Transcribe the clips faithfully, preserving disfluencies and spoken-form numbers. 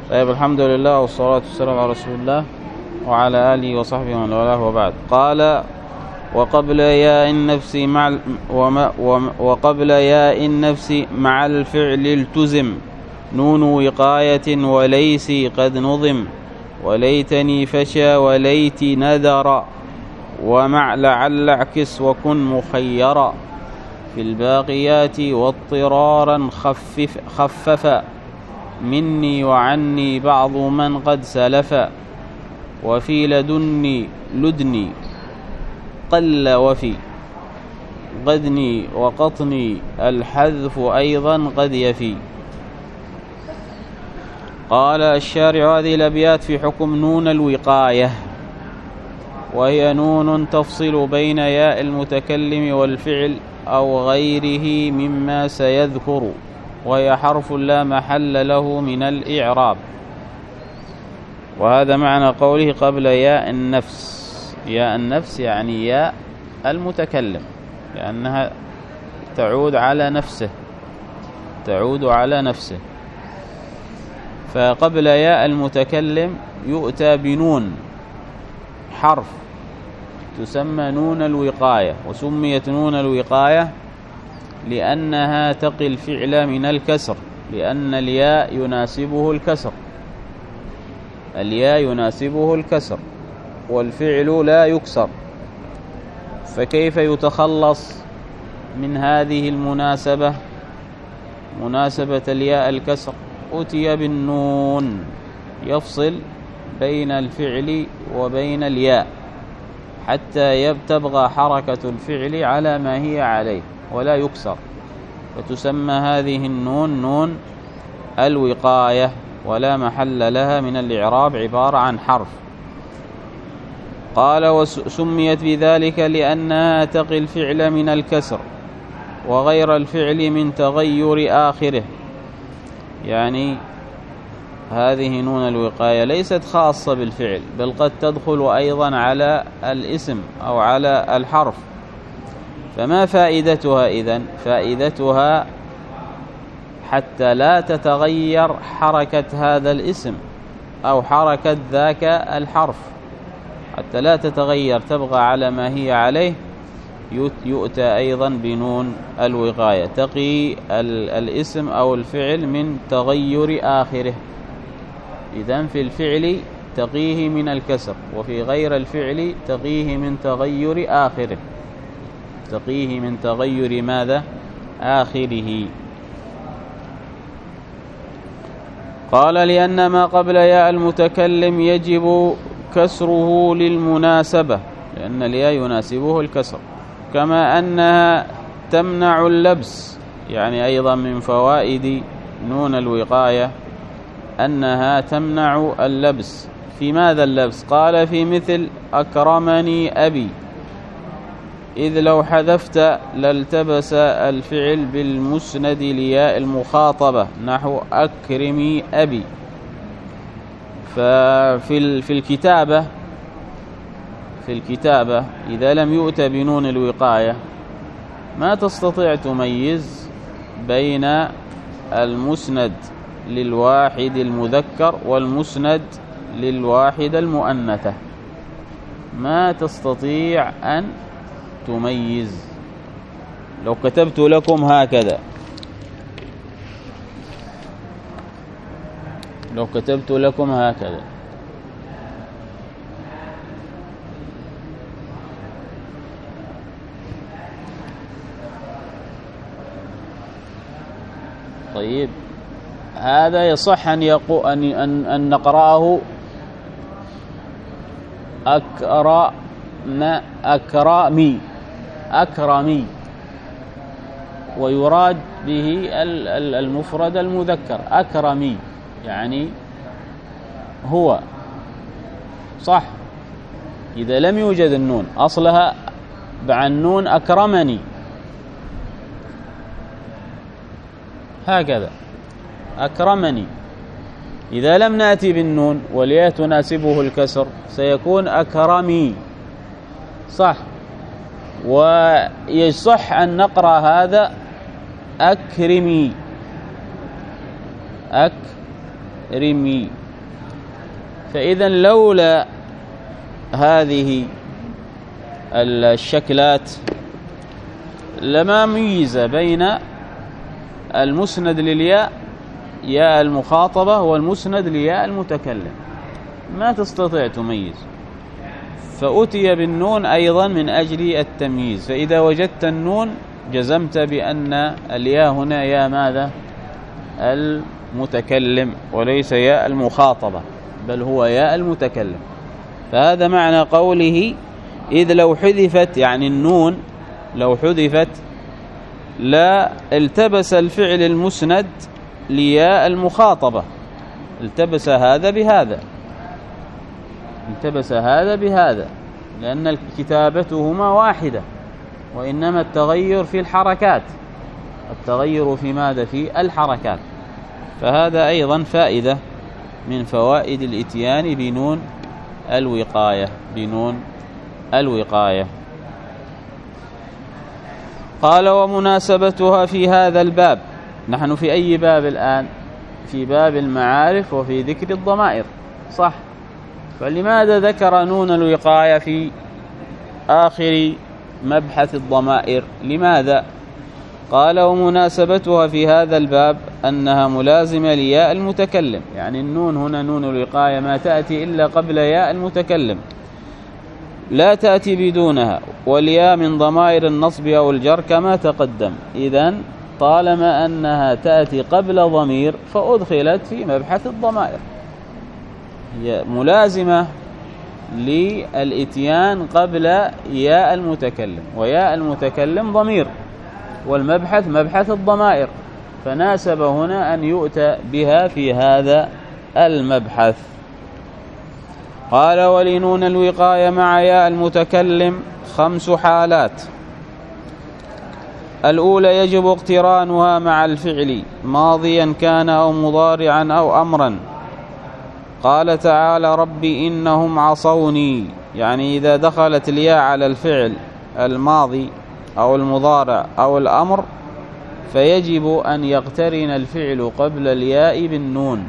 طيب، الحمد لله والصلاة والسلام على رسول الله وعلى آله وصحبه ومن والاه، وبعد. قال: وقبل ياء النفس مع وما وقبل ياء النفس مع الفعل التزم نون وقاية وليس قد نظم، وليتني فشى وليت ندر، ومع لعل اعكس وكن مخيرا، في الباقيات واضطرارا خفف خففا، مني وعني بعض من قد سلفا، وفي لدني لدني قل، وفي غدني وقطني الحذف أيضا قد يفي. قال الشارع: هذه الأبيات في حكم نون الوقاية، وهي نون تفصل بين ياء المتكلم والفعل أو غيره مما سيذكر، وهي حرف لا محل له من الإعراب. وهذا معنى قوله قبل ياء النفس. ياء النفس يعني ياء المتكلم، لأنها تعود على نفسه تعود على نفسه فقبل ياء المتكلم يؤتى بنون حرف تسمى نون الوقاية. وسميت نون الوقاية لأنها تقي الفعل من الكسر، لأن الياء يناسبه الكسر الياء يناسبه الكسر والفعل لا يكسر، فكيف يتخلص من هذه المناسبة، مناسبة الياء الكسر؟ أتي بالنون يفصل بين الفعل وبين الياء حتى تبقى حركة الفعل على ما هي عليه ولا يكسر، فتسمى هذه النون نون الوقاية، ولا محل لها من الإعراب، عبارة عن حرف. قال: وسميت بذلك لأنها تقي الفعل من الكسر وغير الفعل من تغير آخره. يعني هذه نون الوقاية ليست خاصة بالفعل، بل قد تدخل أيضا على الاسم أو على الحرف. فما فائدتها إذن؟ فائدتها حتى لا تتغير حركة هذا الاسم أو حركة ذاك الحرف، حتى لا تتغير، تبقى على ما هي عليه، يؤتى أيضا بنون الوقاية تقي الاسم أو الفعل من تغير آخره. إذن في الفعل تقيه من الكسر، وفي غير الفعل تقيه من تغير آخره تقيه من تغير ماذا؟ آخره. قال: لأن ما قبل ياء المتكلم يجب كسره للمناسبة، لأن الياء يناسبه الكسر، كما أنها تمنع اللبس. يعني أيضا من فوائد نون الوقاية أنها تمنع اللبس. في ماذا اللبس؟ قال: في مثل أكرمني أبي، إذ لو حذفت لالتبس الفعل بالمسند لياء المخاطبة، نحو أكرمي أبي. ففي في الكتابة في الكتابة إذا لم يؤت بنون الوقاية ما تستطيع تميز بين المسند للواحد المذكر والمسند للواحد المؤنثة، ما تستطيع أن تميز. لو كتبت لكم هكذا لو كتبت لكم هكذا طيب، هذا يصح أن يقول أن أن, أن نقرأه أكرم أكرمي أكرمي، ويراد به المفرد المذكر أكرمي، يعني هو، صح؟ إذا لم يوجد النون، أصلها بعد النون أكرمني، هكذا أكرمني. إذا لم نأتي بالنون والياء تناسبه الكسر سيكون أكرمي، صح؟ ويصح أن نقرأ هذا أكرمي رمي. فإذا لولا هذه الشكلات لما ميز بين المسند للياء ياء المخاطبة والمسند لياء المتكلم، ما تستطيع تميز. فأتي بالنون أيضا من أجل التمييز، فإذا وجدت النون جزمت بأن الياء هنا ياء ماذا؟ المتكلم وليس ياء المخاطبة، بل هو ياء المتكلم. فهذا معنى قوله إذ لو حذفت، يعني النون لو حذفت لا التبس الفعل المسند لياء المخاطبة، التبس هذا بهذا، التبس هذا بهذا، لأن كتابتهما واحدة، وإنما التغير في الحركات، التغير في ماذا؟ في الحركات. فهذا أيضا فائدة من فوائد الإتيان بنون الوقاية، بنون الوقاية. قال ومناسبتها في هذا الباب، نحن في أي باب الآن؟ في باب المعارف وفي ذكر الضمائر، صح؟ فلماذا ذكر نون الوقاية في آخر مبحث الضمائر؟ لماذا؟ قال ومناسبتها في هذا الباب أنها ملازمة لياء المتكلم، يعني النون هنا نون الوقاية ما تأتي إلا قبل ياء المتكلم، لا تأتي بدونها، والياء من ضمائر النصب أو الجر كما تقدم. إذن طالما أنها تأتي قبل ضمير فأدخلت في مبحث الضمائر، هي ملازمة للإتيان قبل ياء المتكلم، وياء المتكلم ضمير، والمبحث مبحث الضمائر، فناسب هنا أن يؤتى بها في هذا المبحث. قال ولنون الوقاية مع ياء المتكلم خمس حالات. الأولى يجب اقترانها مع الفعل ماضيا كان أو مضارعا أو أمرا. قال تعالى رب إنهم عصوني، يعني إذا دخلت الياء على الفعل الماضي أو المضارع أو الأمر فيجب أن يقترن الفعل قبل الياء بالنون.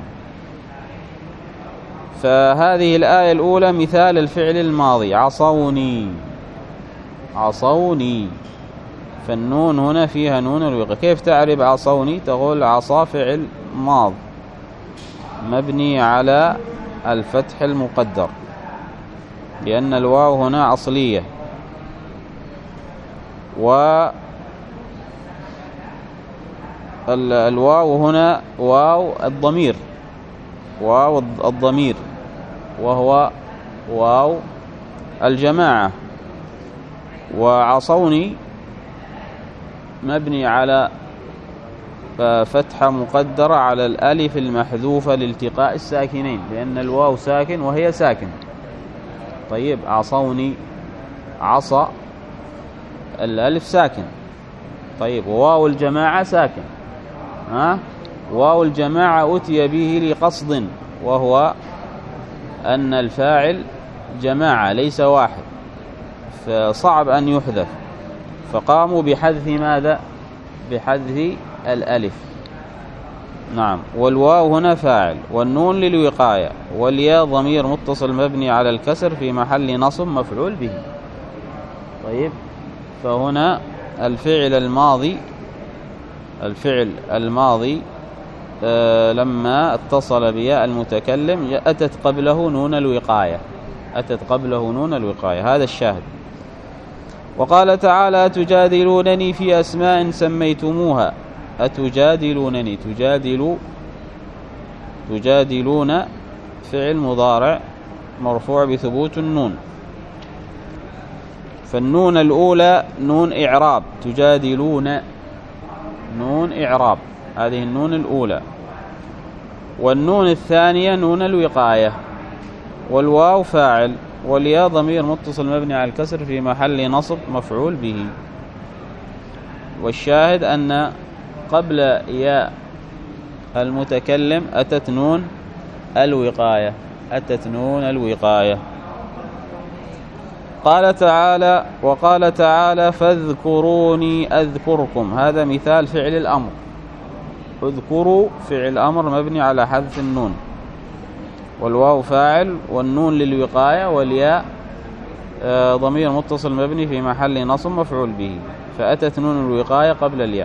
فهذه الآية الأولى مثال الفعل الماضي عصوني، عصوني، فالنون هنا فيها نون الوقاية. كيف تعرف عصوني؟ تقول عصا فعل ماض مبني على الفتح المقدر، لأن الواو هنا أصلية، والواو هنا واو الضمير، واو الضمير وهو واو الجماعة. وعصوني مبني على فتحة مقدرة على الألف المحذوفة لالتقاء الساكنين، لأن الواو ساكن وهي ساكن. طيب عصوني، عصى الألف ساكن، طيب وواو الجماعة ساكن، ها؟ واو الجماعة أتي به لقصد، وهو أن الفاعل جماعة ليس واحد، فصعب أن يحذف، فقاموا بحذف ماذا؟ بحذف الألف. نعم. والواو هنا فاعل، والنون للوقاية، والياء ضمير متصل مبني على الكسر في محل نصب مفعول به. طيب فهنا الفعل الماضي، الفعل الماضي آه لما اتصل بياء المتكلم أتت قبله نون الوقاية، أتت قبله نون الوقاية، هذا الشاهد. وقال تعالى أتجادلونني في أسماء سميتموها. أتجادلونني، تجادل، تجادلون فعل مضارع مرفوع بثبوت النون، فالنون الأولى نون إعراب، تجادلون نون إعراب، هذه النون الأولى. والنون الثانية نون الوقاية، والواو فاعل، والياء ضمير متصل مبني على الكسر في محل نصب مفعول به. والشاهد أن قبل ياء المتكلم أتت نون الوقاية، أتت نون الوقاية. قال تعالى وقال تعالى فاذكروني أذكركم، هذا مثال فعل الأمر. اذكروا فعل أمر مبني على حذف النون، والواو فاعل والنون للوقاية والياء ضمير متصل مبني في محل نصب مفعول به، فأتت نون الوقاية قبل الياء.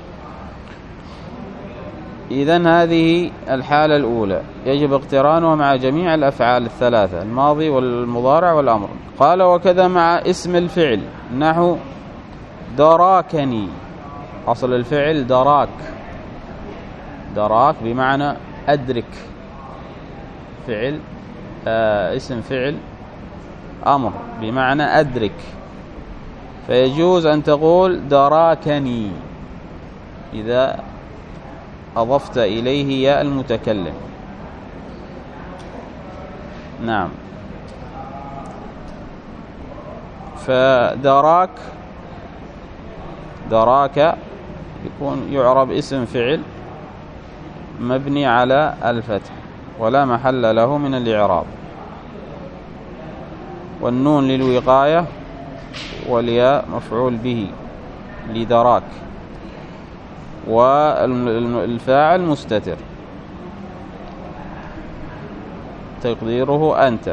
إذن هذه الحالة الأولى يجب اقترانها مع جميع الأفعال الثلاثة الماضي والمضارع والأمر. قال وكذا مع اسم الفعل نحو دراكني، أصل الفعل دراك، دراك بمعنى أدرك، فعل آه اسم فعل أمر بمعنى أدرك، فيجوز أن تقول دراكني إذا أضفت إليه ياء المتكلم. نعم. فدراك دراك يكون يعرب اسم فعل مبني على الفتح ولا محل له من الإعراب، والنون للوقاية والياء مفعول به لدراك، والفاعل مستتر تقديره أنت،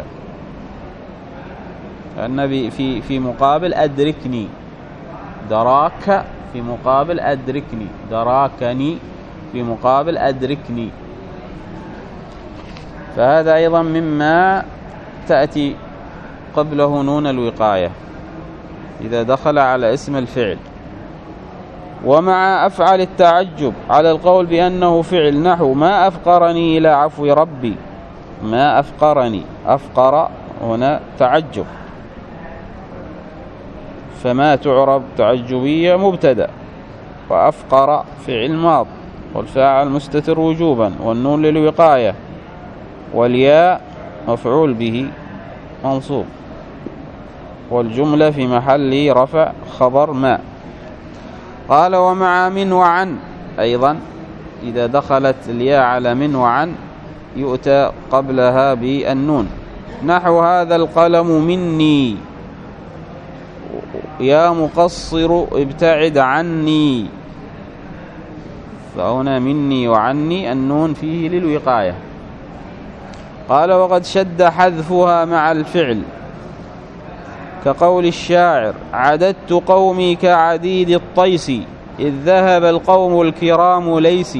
النبي في في مقابل أدركني، دراك في مقابل أدركني، دراكني في مقابل أدركني. فهذا أيضا مما تأتي قبله نون الوقاية إذا دخل على اسم الفعل. ومع أفعل التعجب على القول بأنه فعل نحو ما أفقرني إلى عفو ربي، ما أفقرني، أفقر هنا تعجب، فما تعرب تعجبية مبتدأ، وأفقر فعل ماض، والفاعل مستتر وجوبا، والنون للوقاية، والياء مفعول به منصوب، والجملة في محل رفع خبر ما. قال ومع من وعن أيضا إذا دخلت الياء على من وعن يؤتى قبلها بالنون، نحو هذا القلم مني، يا مقصر ابتعد عني، فهنا مني وعني النون فيه للوقاية. قال وقد شد حذفها مع الفعل كقول الشاعر عددت قومي كعديد الطيس إذ ذهب القوم الكرام ليسي،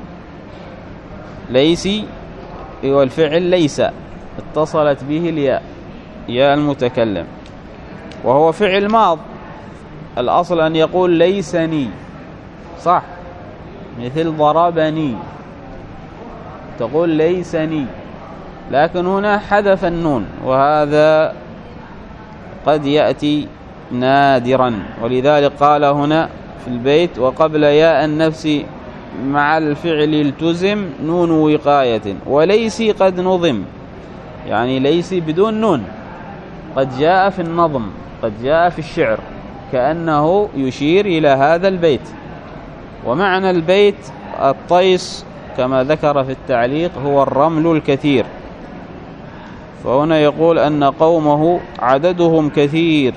ليسي هو الفعل ليس اتصلت به الياء، ياء المتكلم، وهو فعل ماض، الأصل أن يقول ليسني، صح، مثل ضربني تقول ليسني، لكن هنا حذف النون، وهذا قد يأتي نادرا، ولذلك قال هنا في البيت وقبل ياء النفس مع الفعل التزم نون وقاية، وليس قد نظم، يعني ليس بدون نون قد جاء في النظم، قد جاء في الشعر، كأنه يشير إلى هذا البيت. ومعنى البيت الطيس كما ذكر في التعليق هو الرمل الكثير، فهنا يقول أن قومه عددهم كثير،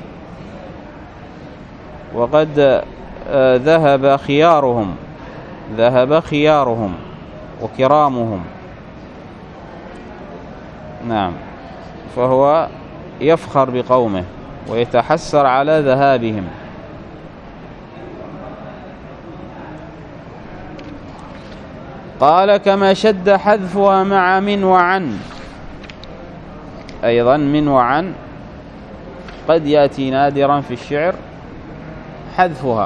وقد ذهب خيارهم، ذهب خيارهم وكرامهم. نعم، فهو يفخر بقومه ويتحسر على ذهابهم. قال كما شد حذفها مع من وعن، أيضا من وعن قد يأتي نادرا في الشعر حذفها.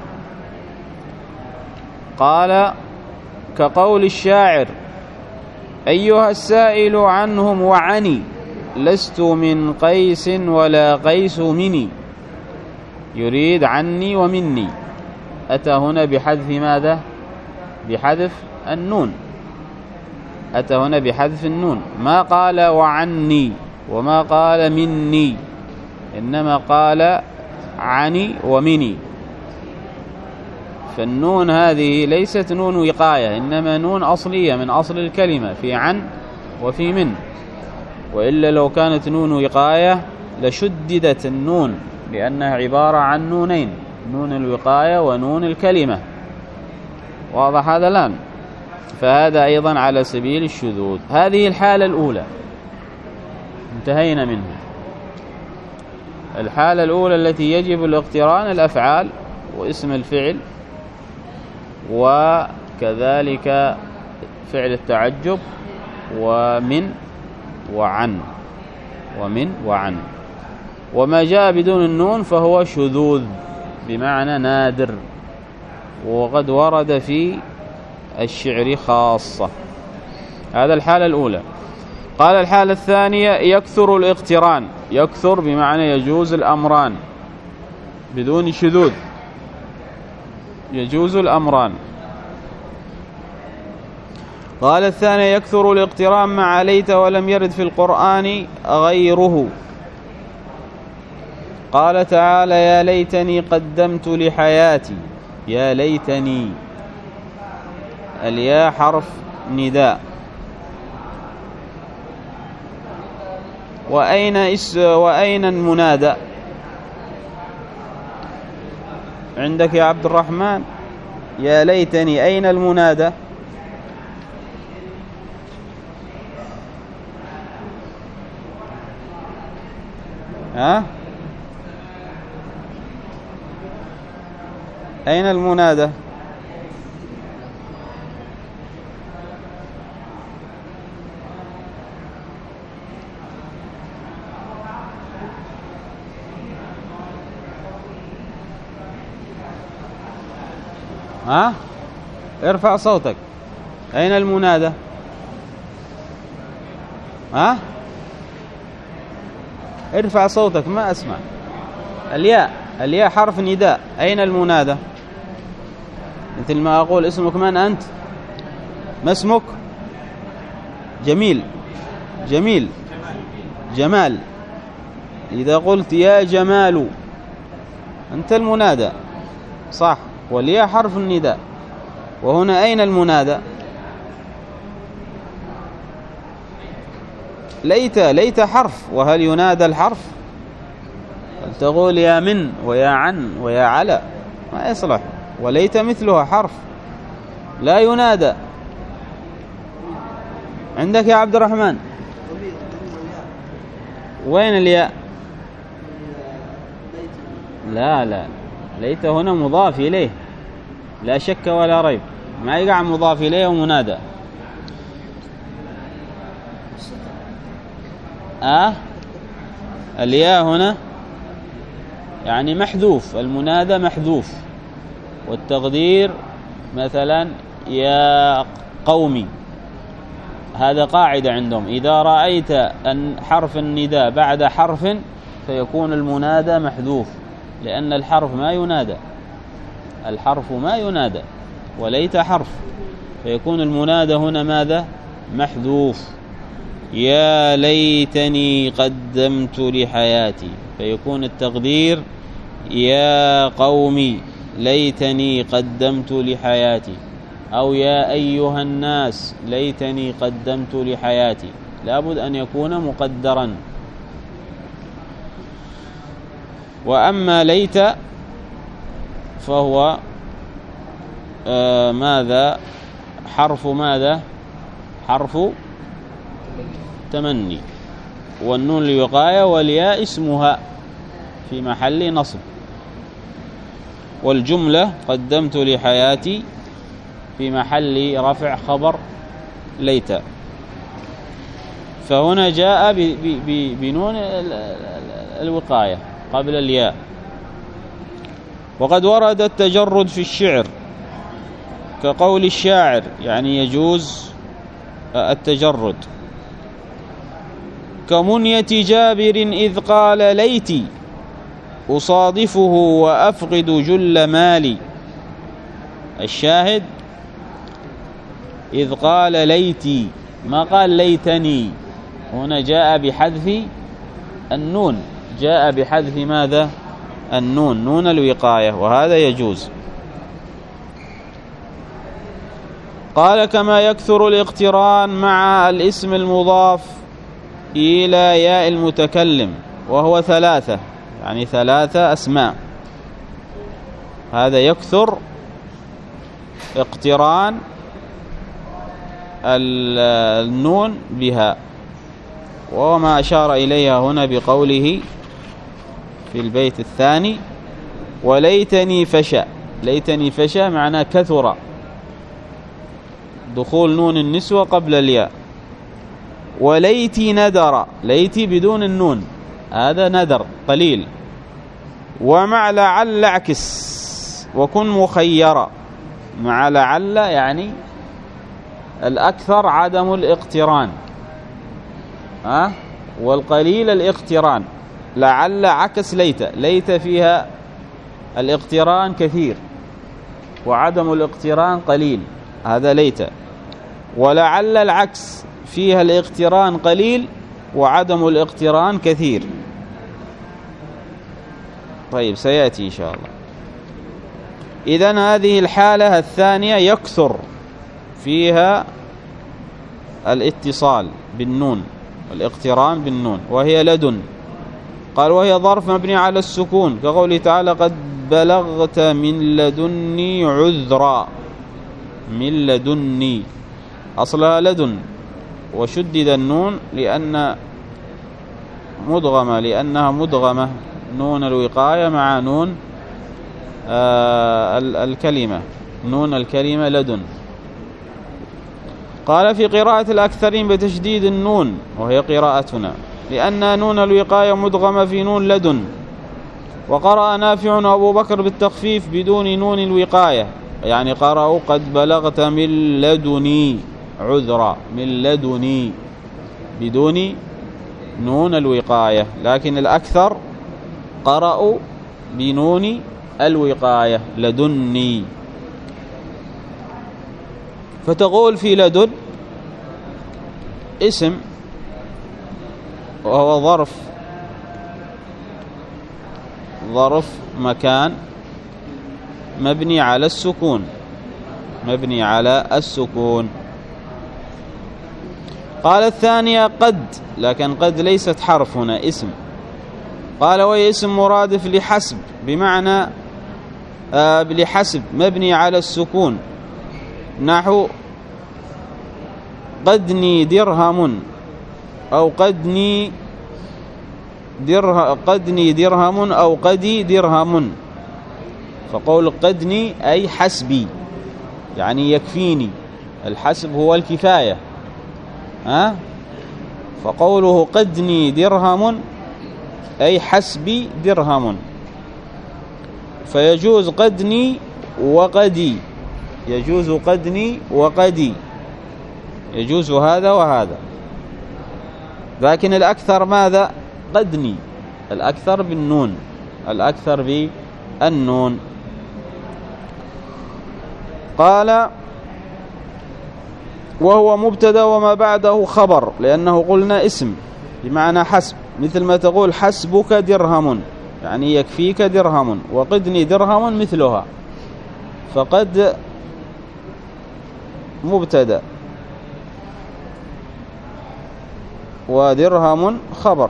قال كقول الشاعر أيها السائل عنهم وعني لست من قيس ولا قيس مني، يريد عني ومني، أتى هنا بحذف ماذا؟ بحذف النون، أتى هنا بحذف النون، ما قال وعني وما قال مني، إنما قال عني ومني. فالنون هذه ليست نون وقاية، إنما نون أصلية من أصل الكلمة في عن وفي من، وإلا لو كانت نون وقاية لشددت النون، لأنها عبارة عن نونين، نون الوقاية ونون الكلمة. واضح هذا الآن؟ فهذا أيضا على سبيل الشذوذ. هذه الحالة الأولى انتهينا منها. الحالة الأولى التي يجب الاقتران الأفعال واسم الفعل وكذلك فعل التعجب ومن وعن ومن وعن. وما جاء بدون النون فهو شذوذ بمعنى نادر، وقد ورد في الشعر خاصة. هذا الحالة الأولى. قال الحالة الثانية يكثر الاقتران. يكثر بمعنى يجوز الأمران بدون شذوذ، يجوز الأمران. قال الثانية يكثر الاقتران مع ليت ولم يرد في القرآن غيره. قال تعالى يا ليتني قدمت لحياتي. يا ليتني، الياء حرف نداء. وأين اس وأين المنادى عندك يا عبد الرحمن؟ يا ليتني أين المنادى؟ ها؟ أين المنادى؟ ها؟ ارفع صوتك. أين المنادى؟ ها؟ ارفع صوتك ما أسمع. الياء، الياء حرف نداء. أين المنادى؟ مثل ما أقول اسمك من أنت؟ ما اسمك؟ جميل. جميل. جمال. إذا قلت يا جمال أنت المنادى صح، والياء حرف النداء. وهنا أين المنادى؟ ليت. ليت حرف، وهل ينادى الحرف؟ تقول يا من ويا عن ويا على ما يصلح. وليت مثلها حرف لا ينادى. عندك يا عبد الرحمن؟ وين الياء؟ لا لا، ليت هنا مضاف إليه لا شك ولا ريب، ما يقع مضاف إليه ومنادى. آه الياء هنا يعني محذوف، المنادى محذوف. والتقدير مثلا يا قومي، هذا قاعدة عندهم، إذا رأيت أن حرف النداء بعد حرف فيكون المنادى محذوف، لأن الحرف ما ينادى، الحرف ما ينادى، وليت حرف، فيكون المنادى هنا ماذا؟ محذوف. يا ليتني قدمت لحياتي، فيكون التقدير يا قومي ليتني قدمت لحياتي، أو يا أيها الناس ليتني قدمت لحياتي. لابد أن يكون مقدرا. وأما ليت فهو آه ماذا؟ حرف ماذا؟ حرف تمني، والنون للوقاية، والياء اسمها في محل نصب. والجملة قدمت لحياتي في محل رفع خبر ليت. فهنا جاء بنون الوقاية قبل الياء. وقد ورد التجرد في الشعر كقول الشاعر، يعني يجوز التجرد. كمنية جابر إذ قال ليتي أصادفه وأفقد جل مالي. الشاهد إذ قال ليتي، ما قال ليتني. هنا جاء بحذف النون، جاء بحذف ماذا؟ النون، نون الوقاية، وهذا يجوز. قال كما يكثر الاقتران مع الاسم المضاف إلى ياء المتكلم، وهو ثلاثة، يعني ثلاثة أسماء. هذا يكثر اقتران النون بها، وما أشار إليها هنا بقوله في البيت الثاني وليتني فشى. ليتني فشى معناه كثر دخول نون النسوة قبل الياء. وليتي ندر، ليتي بدون النون، هذا ندر قليل. ومع لعل اعكس وكن مخيرا. مع لعل يعني الأكثر عدم الاقتران، ها، والقليل الاقتران. لعل عكس ليت، ليت فيها الاقتران كثير وعدم الاقتران قليل، هذا ليت. ولعل العكس فيها الاقتران قليل وعدم الاقتران كثير. طيب سيأتي إن شاء الله. إذن هذه الحالة الثانية يكثر فيها الاتصال بالنون، الاقتران بالنون، وهي لدن. قال وهي ظرف مبني على السكون كقوله تعالى قد بلغت من لدني عذرا. من لدني أصلها لدن، وشدد النون لأن مدغمة، لأنها مدغمة نون الوقاية مع نون آه الكلمة، نون الكلمة لدن. قال في قراءة الأكثرين بتشديد النون وهي قراءتنا، لأن نون الوقاية مدغمة في نون لدن. وقرأ نافع وأبو بكر بالتخفيف بدون نون الوقاية، يعني قرأوا قد بلغت من لدني عذرا، من لدني بدون نون الوقاية. لكن الأكثر قرأوا بنون الوقاية لدني. فتقول في لدن اسم وهو ظرف، ظرف مكان مبني على السكون، مبني على السكون. قال الثانية قد، لكن قد ليست حرف هنا، اسم. قال وهي اسم مرادف لحسب، بمعنى آه لحسب مبني على السكون، نحو قدني درهم أو قدني درهم، قدني درهم أو قدي درهم. فقول قدني أي حسبي، يعني يكفيني. الحسب هو الكفاية، ها؟ فقوله قدني درهم أي حسبي درهم. فيجوز قدني وقدي، يجوز قدني وقدي، يجوز هذا وهذا. لكن الأكثر ماذا؟ قدني، الأكثر بالنون، الأكثر بالنون. قال وهو مبتدا وما بعده خبر، لأنه قلنا اسم بمعنى حسب، مثل ما تقول حسبك درهم يعني يكفيك درهم، وقدني درهم مثلها. فقد مبتدا ودرهم خبر.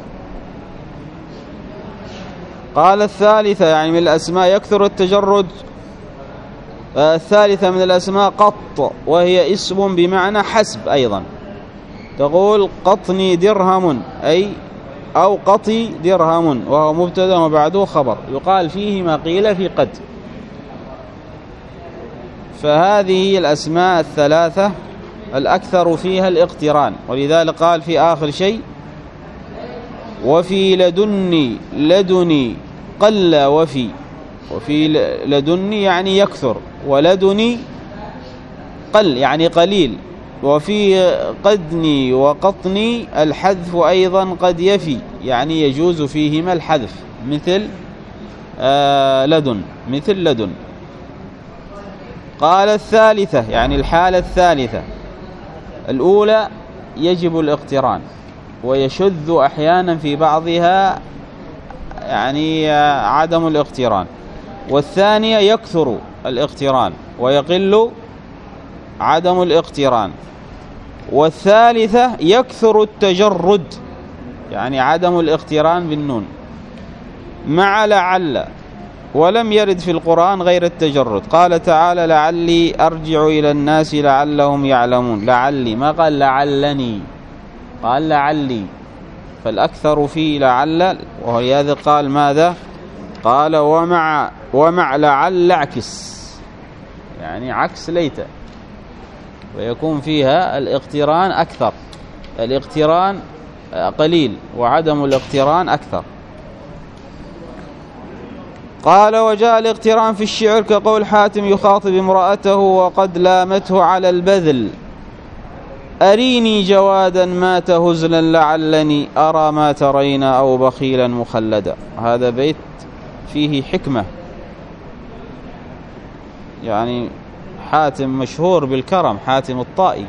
قال الثالثة يعني من الأسماء يكثر التجرد. الثالثة من الأسماء قط، وهي اسم بمعنى حسب أيضا. تقول قطني درهم أي أو قطي درهم، وهو مبتدا وبعده خبر، يقال فيه ما قيل في قد. فهذه الأسماء الثلاثة الأكثر فيها الاقتران، ولذلك قال في آخر شيء وفي لدني لدني قل وفي. وفي لدني يعني يكثر، ولدني قل يعني قليل. وفي قدني وقطني الحذف أيضا قد يفي، يعني يجوز فيهما الحذف، مثل آه لدن، مثل لدن. قال الثالثة يعني الحالة الثالثة، الأولى يجب الاقتران ويشذ أحيانا في بعضها يعني عدم الاقتران. والثانية يكثر الاقتران ويقل عدم الاقتران. والثالثة يكثر التجرد يعني عدم الاقتران بالنون. مع لعل ولم يرد في القرآن غير التجرد. قال تعالى لعلي أرجع إلى الناس لعلهم يعلمون. لعلي، ما قال لعلني، قال لعلي، فالأكثر فيه لعل، ولهذا قال ماذا؟ قال ومع ومع لعل اعكس، يعني عكس ليت، ويكون فيها الاقتران أكثر، الاقتران قليل وعدم الاقتران أكثر. قال وجاء الاقتران في الشعر كقول حاتم يخاطب امرأته وقد لامته على البذل: أريني جوادا مات هزلا لعلني أرى ما ترين أو بخيلا مخلدا. هذا بيت فيه حكمة، يعني حاتم مشهور بالكرم، حاتم الطائي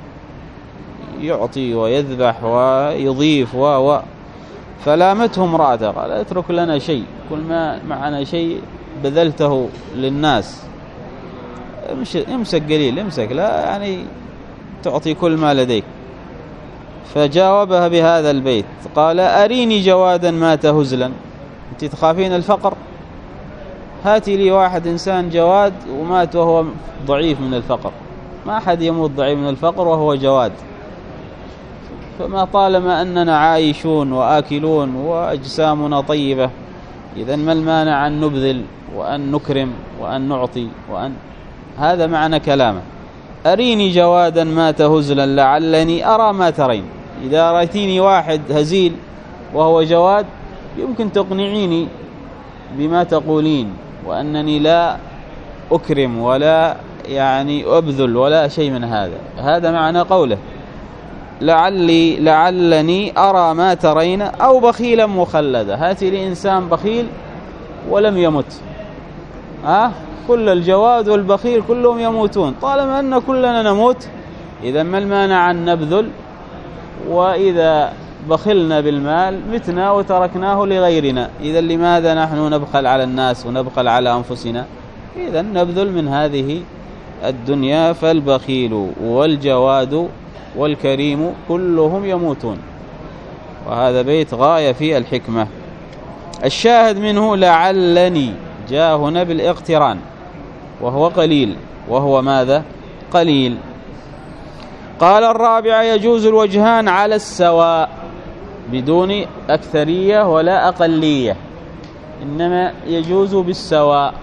يعطي ويذبح ويضيف و و فلامته امرأته، قال اترك لنا شيء، كل ما معنا شيء بذلته للناس، امسك قليل، امسك، لا يعني تعطي كل ما لديك. فجاوبها بهذا البيت، قال أريني جوادا مات هزلا، أنت تخافين الفقر؟ هاتي لي واحد إنسان جواد ومات وهو ضعيف من الفقر. ما أحد يموت ضعيف من الفقر وهو جواد، فما طالما أننا عايشون وآكلون وأجسامنا طيبة، إذن ما المانع أن نبذل وأن نكرم وأن نعطي وأن هذا معنى كلامه. أريني جوادا مات هزلا لعلني أرى ما ترين. إذا رأيتيني واحد هزيل وهو جواد يمكن تقنعيني بما تقولين، وأنني لا أكرم ولا يعني أبذل ولا شيء من هذا. هذا معنى قوله لعلي لعلني أرى ما ترين أو بخيلا مخلدا. هاتي لي إنسان بخيل ولم يمت، ها كل الجواد والبخيل كلهم يموتون، طالما أن كلنا نموت إذا ما المانع أن نبذل، وإذا بخلنا بالمال متنا وتركناه لغيرنا، إذا لماذا نحن نبخل على الناس ونبخل على أنفسنا؟ إذا نبذل من هذه الدنيا. فالبخيل والجواد والكريم كلهم يموتون. وهذا بيت غاية في الحكمة. الشاهد منه لعلني جاء هنا بالاقتران، وهو قليل، وهو ماذا؟ قليل. قال الرابع يجوز الوجهان على السواء بدون أكثرية ولا أقلية، إنما يجوز بالسواء.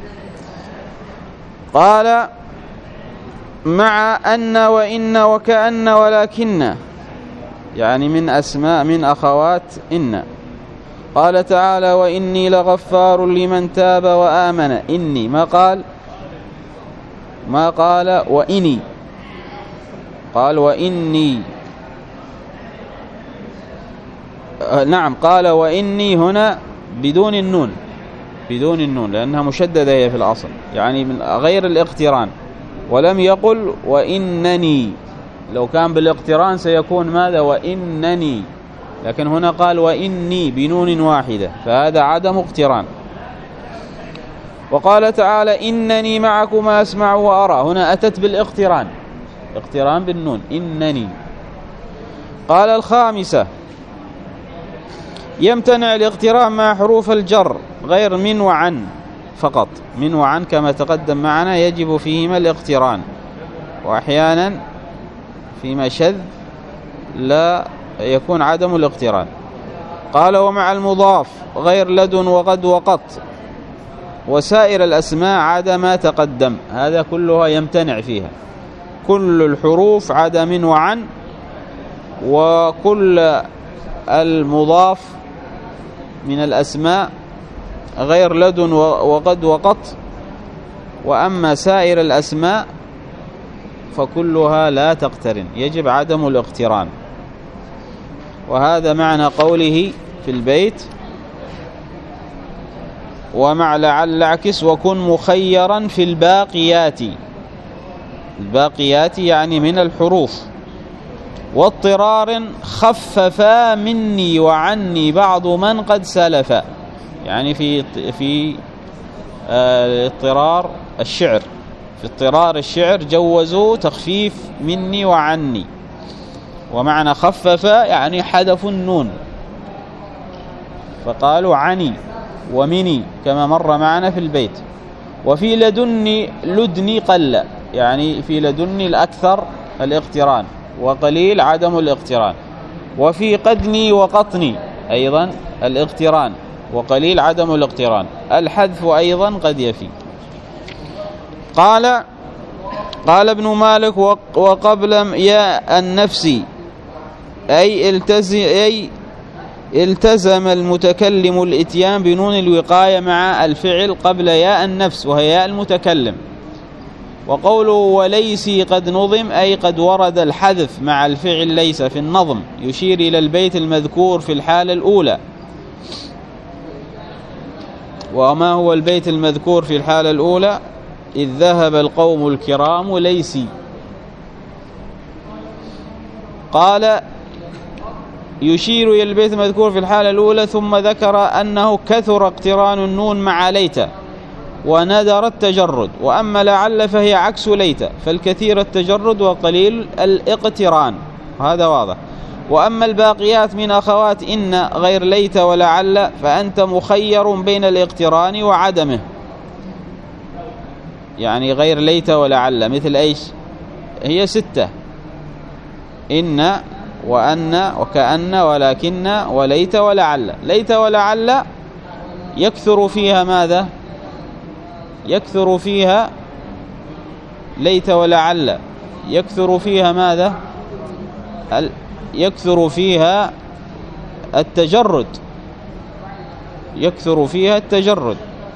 قال مع أن وإن وكأن ولكن، يعني من أسماء من أخوات إن. قال تعالى وإني لغفار لمن تاب وآمن. إني ما قال ما قال وإني، قال وإني، نعم قال وإني هنا بدون النون، بدون النون لأنها مشددة هي في الأصل، يعني من غير الاقتران. ولم يقل وإنني، لو كان بالاقتران سيكون ماذا؟ وإنني، لكن هنا قال وإني بنون واحدة، فهذا عدم اقتران. وقال تعالى إنني معكما أسمع وأرى، هنا أتت بالاقتران، اقتران بالنون إنني. قال الخامسة يمتنع الاقتران مع حروف الجر غير من وعن فقط. من وعن كما تقدم معنا يجب فيهما الاقتران، وأحيانا فيما شذ لا يكون عدم الاقتران. قال ومع المضاف غير لدن وقد وقط وسائر الأسماء عدا ما تقدم، هذا كلها يمتنع فيها. كل الحروف عدا من وعن، وكل المضاف من الأسماء غير لدن وقد وقط، وأما سائر الأسماء فكلها لا تقترن، يجب عدم الاقتران. وهذا معنى قوله في البيت ومع لعل اعكس وكن مخيرا في الباقيات. الباقيات يعني من الحروف. واضطرار خففا مني وعني بعض من قد سلف، يعني في في اضطرار الشعر، في اضطرار الشعر جوزوا تخفيف مني وعني، ومعنى خفف يعني حذفوا النون فقالوا عني ومني كما مر معنا في البيت. وفي لدني لدني قل، يعني في لدني الأكثر الاقتران وقليل عدم الاقتران. وفي قدني وقطني أيضا الاقتران وقليل عدم الاقتران. الحذف أيضا قد يفي. قال قال ابن مالك وقبل ياء النفس أي التزم, أي التزم المتكلم الاتيان بنون الوقاية مع الفعل قبل ياء النفس وهي ياء المتكلم. وقوله وليس قد نظم أي قد ورد الحذف مع الفعل ليس في النظم، يشير إلى البيت المذكور في الحالة الأولى. وما هو البيت المذكور في الحالة الأولى؟ إذ ذهب القوم الكرام ليسي. قال يشير إلى البيت المذكور في الحالة الأولى، ثم ذكر أنه كثر اقتران النون مع ليت وندر التجرد. وأما لعل فهي عكس ليت، فالكثير التجرد وقليل الاقتران، هذا واضح. وأما الباقيات من أخوات إن غير ليت ولعل فأنت مخير بين الاقتران وعدمه، يعني غير ليت ولعل مثل أيش؟ هي ستة: إن وأن وكأن ولكن وليت ولعل. ليت ولعل يكثر فيها ماذا؟ يكثر فيها ليت ولعل يكثر فيها ماذا؟ يكثر فيها التجرد، يكثر فيها التجرد.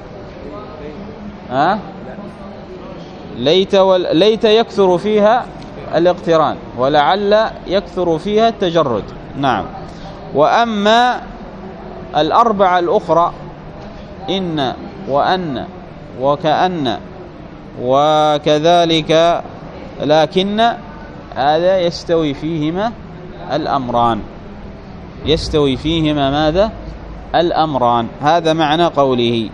ها؟ ليت ول... ليت يكثر فيها الاقتران، ولعل يكثر فيها التجرد. نعم. وأما الأربعة الأخرى إن وأن وكأن وكذلك لكن، هذا يستوي فيهما الأمران، يستوي فيهما ماذا؟ الأمران. هذا معنى قوله.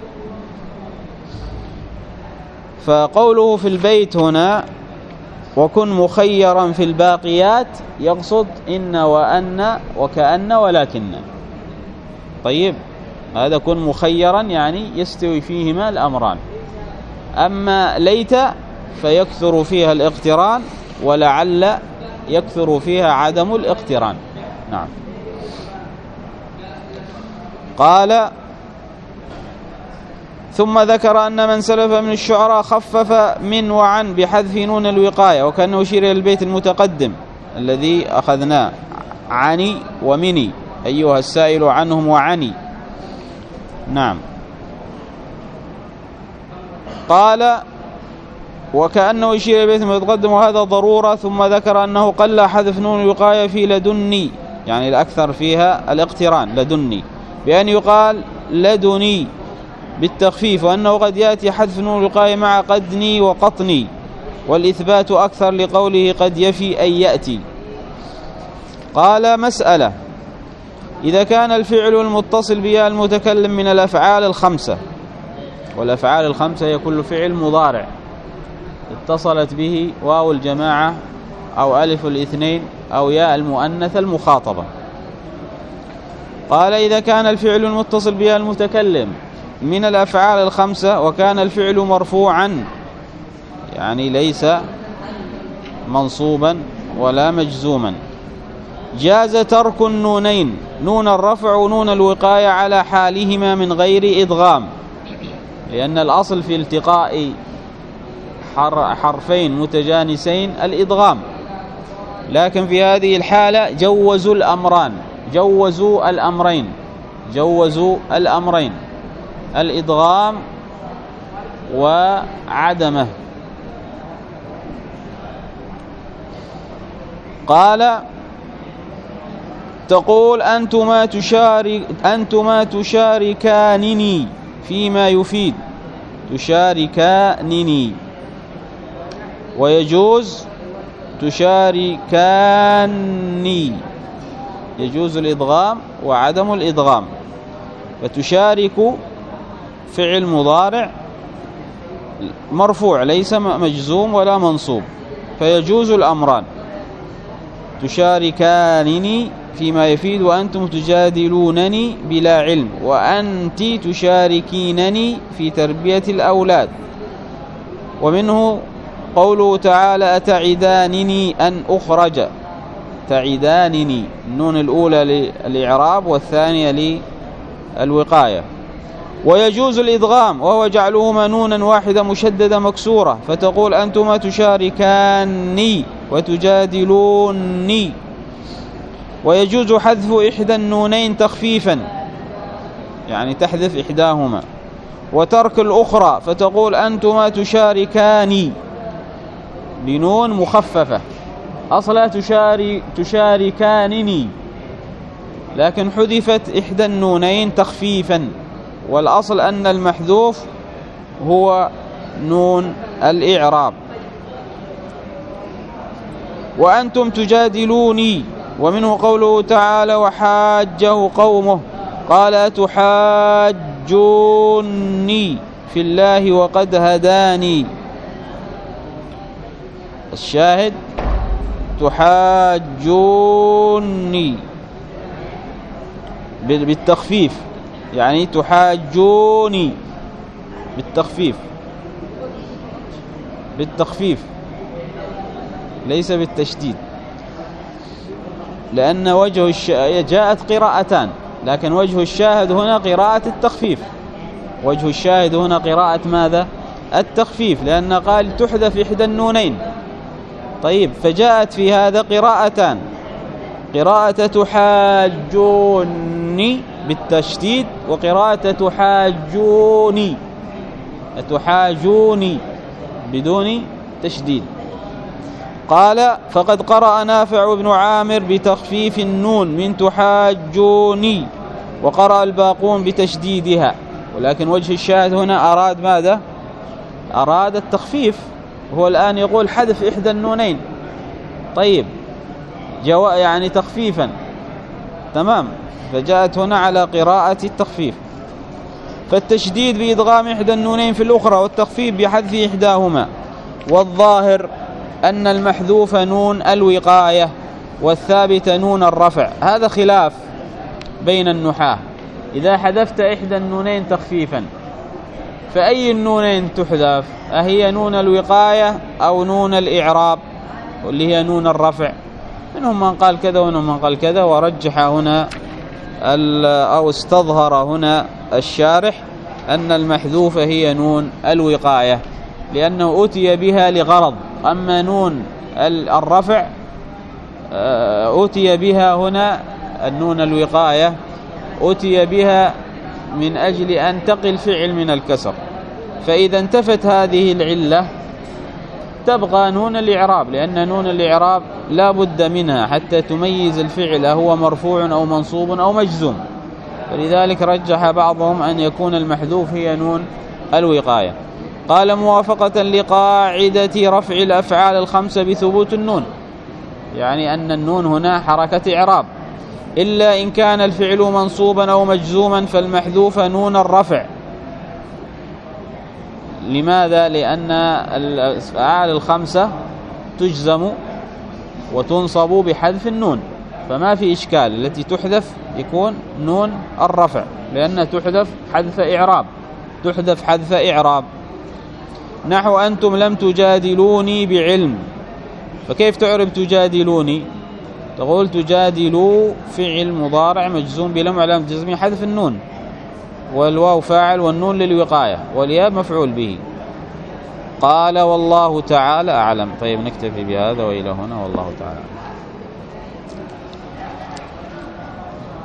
فقوله في البيت هنا وكن مخيرا في الباقيات يقصد إن وأن وكأن ولكن. طيب، هذا كن مخيرا يعني يستوي فيهما الأمران. أما ليت فيكثر فيها الاقتران، ولعل يكثر فيها عدم الاقتران. نعم. قال ثم ذكر أن من سلف من الشعراء خفف من وعن بحذف نون الوقاية، وكأنه يشير إلى البيت المتقدم الذي أخذناه: عني ومني أيها السائل عنهم وعني. نعم. قال وكأنه يشير إلى البيت المتقدم وهذا ضرورة. ثم ذكر أنه قل حذف نون الوقاية في لدني، يعني الأكثر فيها الاقتران لدني، بأن يقال لدني بالتخفيف، وأنه قد يأتي حذف نون الوقاية مع قدني وقطني، والإثبات أكثر لقوله قد يفي أن يأتي. قال مسألة: إذا كان الفعل المتصل بها المتكلم من الأفعال الخمسة، والأفعال الخمسة هي كل فعل مضارع اتصلت به واو الجماعة أو ألف الاثنين أو ياء المؤنث المخاطبة. قال إذا كان الفعل المتصل بها المتكلم من الأفعال الخمسة وكان الفعل مرفوعا، يعني ليس منصوبا ولا مجزوما، جاز ترك النونين، نون الرفع ونون الوقاية، على حالهما من غير إدغام، لأن الأصل في التقاء حرفين متجانسين الإدغام. لكن في هذه الحالة جوزوا الأمران، جوزوا الأمرين جوزوا الأمرين الإدغام وعدمه. قال تقول أنتما تشارك أنتما تشاركانني فيما يفيد، تشاركانني، ويجوز تشاركاني، يجوز الإدغام وعدم الإدغام. فتشارك فعل مضارع مرفوع ليس مجزوم ولا منصوب، فيجوز الأمران. تشاركانني فيما يفيد وأنتم تجادلونني بلا علم، وأنت تشاركينني في تربية الأولاد. ومنه قوله تعالى أتعدانني أن أخرج، تعدانني، النون الأولى للإعراب والثانية للوقاية. ويجوز الإدغام وهو جعلهما نونا واحدة مشددة مكسورة، فتقول أنتما تشاركاني وتجادلوني. ويجوز حذف إحدى النونين تخفيفا، يعني تحذف إحداهما، وترك الأخرى، فتقول أنتما تشاركاني بنون مخففة، أصلا تشاري تشاركانني، لكن حذفت إحدى النونين تخفيفا، والأصل أن المحذوف هو نون الإعراب. وأنتم تجادلوني. ومنه قوله تعالى وحاجه قومه قال أتحاجوني في الله وقد هداني. الشاهد تحاجوني بالتخفيف، يعني تحاجوني بالتخفيف، بالتخفيف ليس بالتشديد، لأن وجه الشاهد جاءت قراءتان، لكن وجه الشاهد هنا قراءة التخفيف، وجه الشاهد هنا قراءة ماذا؟ التخفيف، لأن قال تحذف إحدى النونين. طيب، فجاءت في هذا قراءتان، قراءة تحاجوني بالتشديد، وقراءة تحاجوني تحاجوني بدون تشديد. قال فقد قرأ نافع بن عامر بتخفيف النون من تحاجوني، وقرأ الباقون بتشديدها، ولكن وجه الشاهد هنا أراد ماذا؟ أراد التخفيف، هو الآن يقول حذف إحدى النونين. طيب، جواء يعني تخفيفا، تمام، فجاءت هنا على قراءة التخفيف. فالتشديد بإدغام إحدى النونين في الأخرى، والتخفيف بحذف إحداهما. والظاهر أن المحذوف نون الوقاية والثابت نون الرفع. هذا خلاف بين النحاة، إذا حذفت إحدى النونين تخفيفا فأي النونين تحذف؟ أهي نون الوقاية أو نون الإعراب واللي هي نون الرفع؟ منهم من قال كذا ومنهم من قال كذا، ورجح هنا أو استظهر هنا الشارح أن المحذوفة هي نون الوقاية، لأنه أتي بها لغرض. أما نون الرفع أتي بها هنا، النون الوقاية أتي بها من أجل أن تقي الفعل من الكسر، فإذا انتفت هذه العلة تبقى نون الإعراب، لأن نون الإعراب لا بد منها حتى تميز الفعل هو مرفوع أو منصوب أو مجزوم، فلذلك رجح بعضهم أن يكون المحذوف هي نون الوقاية. قال موافقة لقاعدة رفع الأفعال الخمسة بثبوت النون، يعني أن النون هنا حركة إعراب، إلا إن كان الفعل منصوبا أو مجزوما فالمحذوف نون الرفع. لماذا؟ لأن الأفعال الخمسة تجزم وتنصب بحذف النون، فما في إشكال، التي تحذف يكون نون الرفع، لأنها تحذف حذف إعراب، تحذف حذف إعراب. نحو أنتم لم تجادلوني بعلم، فكيف تعرب تجادلوني؟ تقول تجادلوا فعل مضارع مجزوم بلم علامة جزمه حذف النون، والواو فاعل والنون للوقاية والياء مفعول به. قال والله تعالى أعلم. طيب، نكتفي بهذا وإلى هنا، والله تعالى